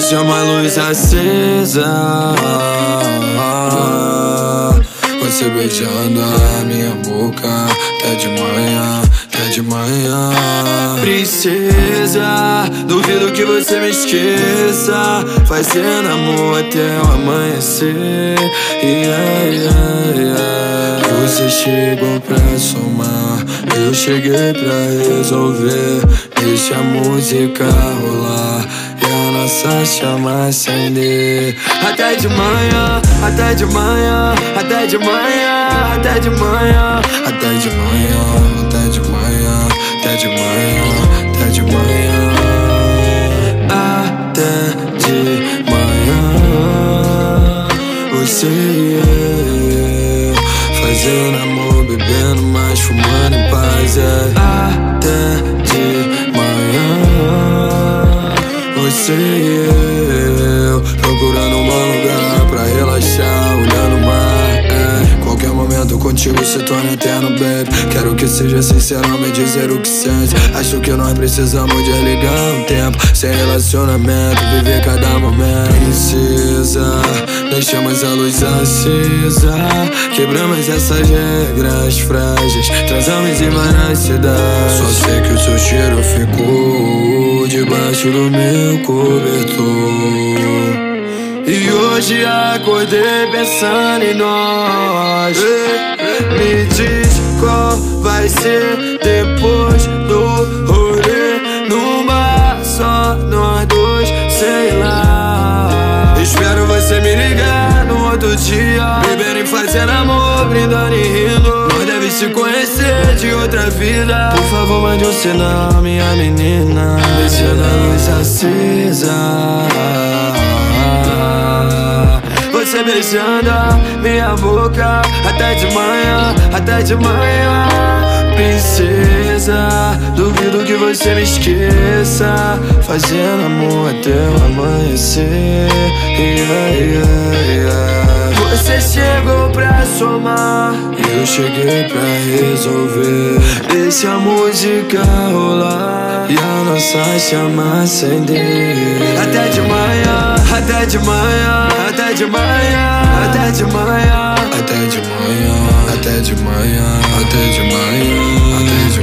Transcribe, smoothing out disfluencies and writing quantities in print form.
chama a luz acesa, você beijando a minha boca até de manhã, até de manhã. Princesa, duvido que você me esqueça, fazendo amor até o amanhecer. Você chegou pra somar, eu cheguei pra resolver. Deixa a música rolar e a nossa chama acender. Até de manhã, até de manhã, até de manhã, até de manhã, até de manhã, até de manhã, até de manhã, até de manhã, até de manhã. Você e eu fazendo amor, bebendo, mas fumando em paz. Até de manhã, você e eu procurando um bom lugar pra relaxar, olhando o mar. Qualquer momento contigo se torna eterno, baby. Quero que seja sincero ao me dizer o que sente. Acho que nós precisamos desligar um tempo sem relacionamento, viver cada momento. Princesa, deixamos a luz acesa, quebramos essas regras frágeis, transamos em várias cidades. Só sei que o seu cheiro ficou debaixo do meu cobertor. E hoje acordei pensando em nós. Me diz qual vai ser depois do rolê. Numa só, nós dois, sei lá. Espero você me ligar no outro dia, bebendo e fazendo amor, brindando e rindo. Nós deve se conhecer de outra vida. Por favor, mande um sinal, minha menina. Deixando a luz acesa, você beijando a minha boca até de manhã, até de manhã. Princesa, duvido que você me esqueça, fazendo amor até o amanhecer. Você chegou pra somar, eu cheguei pra resolver. Deixa a música rolar e a nossa chama acender. Até de manhã, até de manhã, até de manhã, até de manhã, até de manhã, até de manhã, até de manhã, até de manhã.